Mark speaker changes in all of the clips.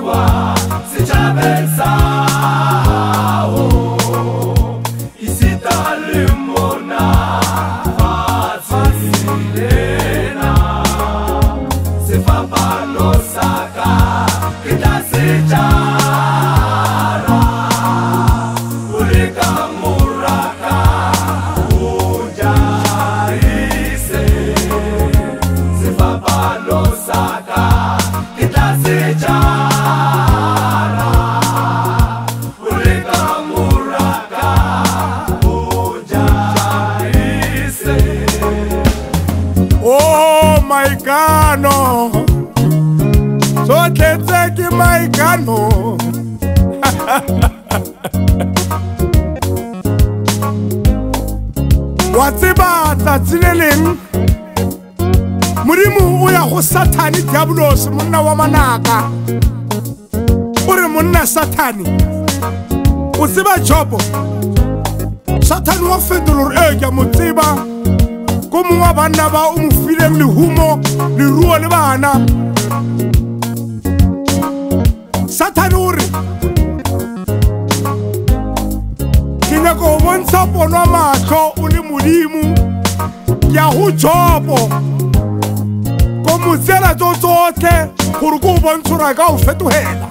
Speaker 1: Maikano, so tetseki Maikano. Watsiba tatsileleng Murimu o ya go Satani Diabolos monna wa manaka. Ore monna Satani o tseba Job. Satani wa fetolor e ke mo tseba. Como wa bana ba o mo fileng le humo le ruo le bana. Satani o re ke go bontsha pono matlo o le modimo ya go Job go mo tsela tsotlhe gore go bontshora ka o fetohela.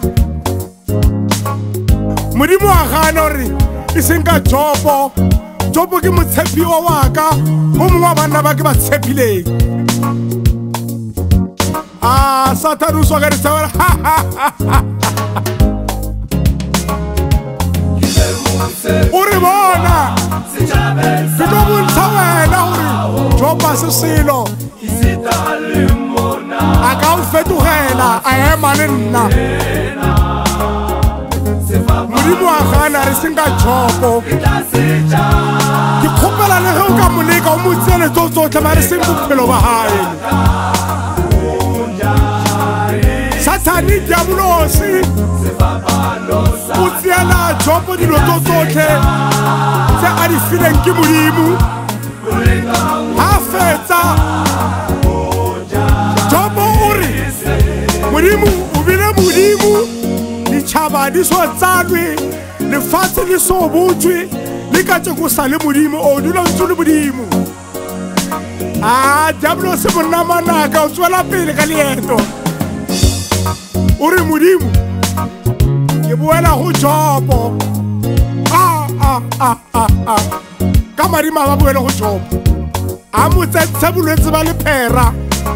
Speaker 1: Modimo a gana re isenga Job. Job ke motshepi wa ka o mongwe wa bana ba ke ba tshepileng. Satani o swa ka re tsawela o re bona ke no bontsha wena gore Job a se selo a ka o fetogela a ema le nna. Modimo a gana re senga Job ke kgopela le ge o ka moleka o mo tsele tsotlhe ba re seng bophelo ba hae. Satani Diabolos o tseela Job dilo tsotlhe tse a di fileng ke modimo. Ha fetsa Job o re modimo o bile modimo ditšhaba di so tsalwe lefatshe le so botswe le ka tse go sa le modimo o dula ntse le modimo. Diabolos monna manaka o tswela pele ka leeto o re modimo ke boela go Job. Ka madimo ba boela go Job a mo tsetse bolwetse ba lephera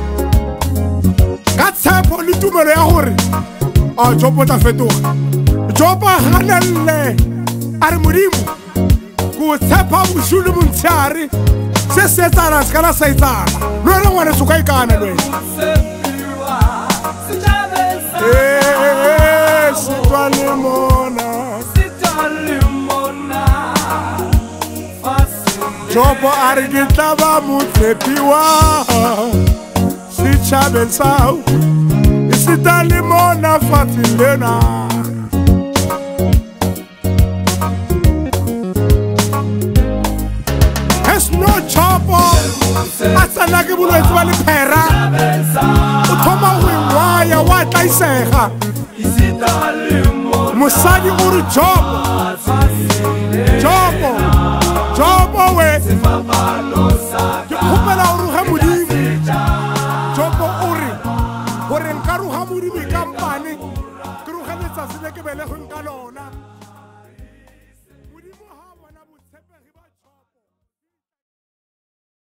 Speaker 1: ka tshepo le tumelo ya gore Job o tla fetoga. Job a ganelle a re modimo go tshepa bosiu le montshegare se se etsana se kana sa etsana le wena ngwane se ka ikana le wena sitwa le mona Job a re ke tla ba motshepi wa setšhabeng sao isita le mona fatseng lena. No Job a tsena ke bolwetse ba lephera o thoma go ngwaya wa tlaisega. Mosadi o re Job we ke kgopela o ruga modimo. Job o re gore nka ruga modimo kampane ke ruga letsatsi le ke belegweng ka lona.